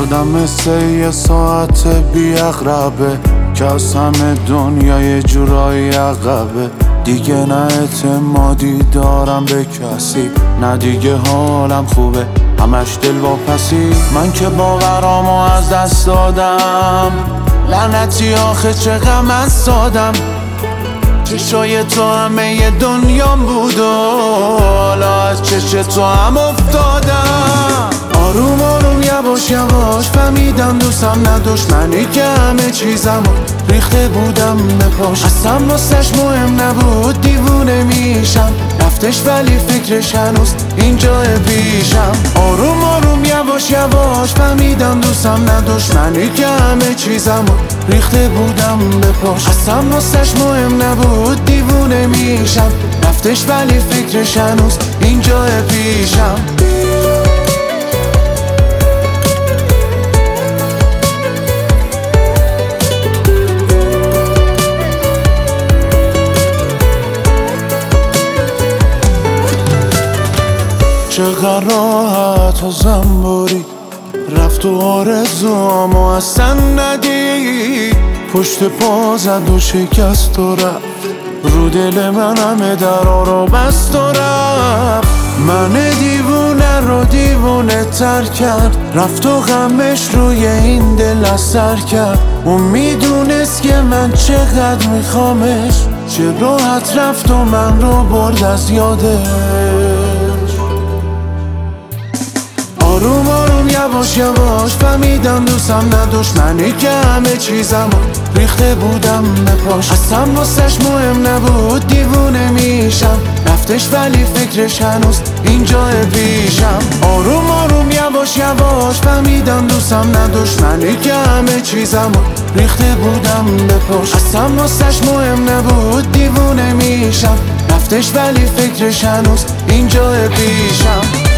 شدم مثل یه ساعت بی اقربه که از همه دنیا یه جورایی عقبه. دیگه نه اعتمادی دارم به کسی، نه دیگه حالم خوبه، همش دل واپسی. من که باورامو از دست دادم، لعنتی آخه چه غم از سادم. چشای تو همه ی دنیام بود و حالا از چش تو هم افتادم. آروم آروم یواش یواش فهمیدم دوستم نه دشمنی که همه چیزم ریخته بودم به پاش. اصلا واسش مهم نبود دیوونه میشم، رفتش ولی فکرش هنوز اینجا پیشم. آروم آروم یواش یواش فهمیدم دوستم نه دشمنی که همه چیزم ریخته بودم به پاش. اصلا واسش مهم نبود دیوونه میشم، رفتش ولی فکرش هنوز اینجا پیشم. چقدر راحت و زنباری رفت و آرزوامو اصلا ندید، پشت پا زد و شکست و رفت، رو دل من همه درا رو بست و رفت. من دیوونه رو دیوونه تر کرد، رفت و غمش روی این دل اثر کرد. اون میدونست که من چقدر میخوامش، چه راحت رفت و من رو برد از یادش. آروم آروم یواش یواش فهمیدم دوستم نه دشمنی که همه چیزم ریخته بودم به پاش. اصلا واسش مهم نبود دیوونه میشم، رفتش ولی فکرش هنوز اینجا پیشم. آروم آروم یواش یواش فهمیدم دوستم نه دشمنی که همه چیزم ریخته بودم به پاش. اصلا واسش مهم نبود دیوونه میشم، رفتش ولی فکرش هنوز اینجا پیشم.